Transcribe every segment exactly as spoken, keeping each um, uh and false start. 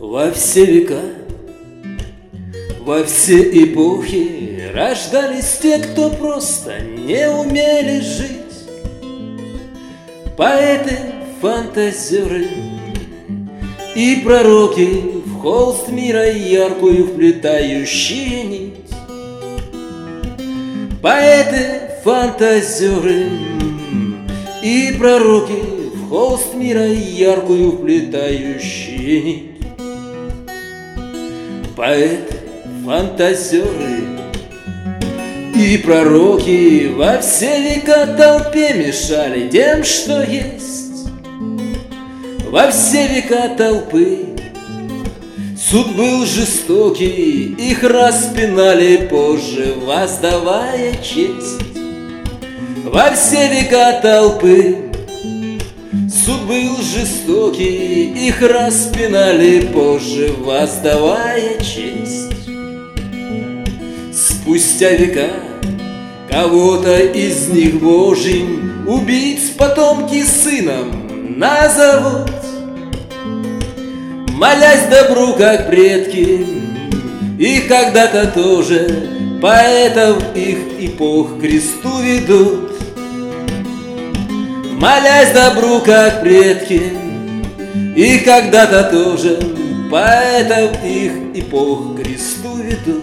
Во все века, во все эпохи рождались те, кто просто не умели жить. Поэты, фантазеры и пророки, в холст мира яркую вплетающие нить. Поэты, фантазеры и пророки, в холст мира яркую вплетающие нить. Поэты, фантазеры и пророки во все века толпе мешали тем, что есть. Во все века толпы суд был жестокий, их распинали позже, воздавая честь. Во все века толпы суд был жестокий, их распинали позже, воздавая честь. Спустя века кого-то из них Божьим убийц потомки сыном назовут, молясь добру, как предки, и когда-то тоже поэтов их эпох к кресту ведут. Молясь добру, как предки, и когда-то тоже поэтов их эпох к кресту ведут.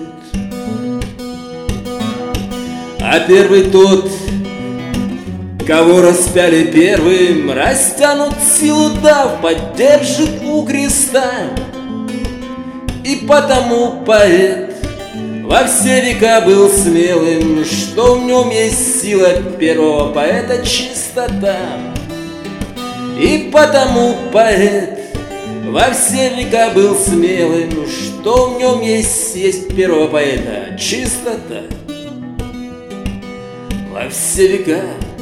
А первый тот, кого распяли первым, растянут силу дав, поддержит у креста. И потому поэт во все века был смелым, что в нем есть сила первого поэта, чистота. И потому поэт во все века был смелым, что в нем есть, есть первого поэта, чистота. Во все века,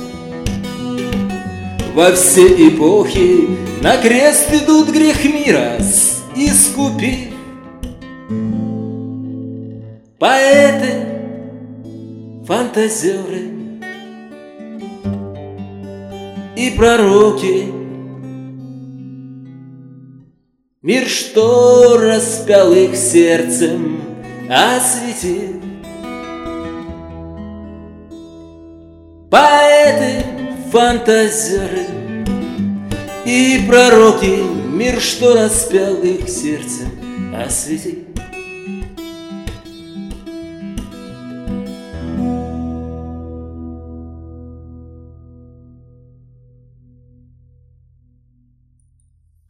во все эпохи на крест идут грех мира, искупив. Поэты, фантазеры и пророки, мир, что распял их сердцем, осветил. Поэты, фантазеры и пророки, мир, что распял их сердцем, осветил.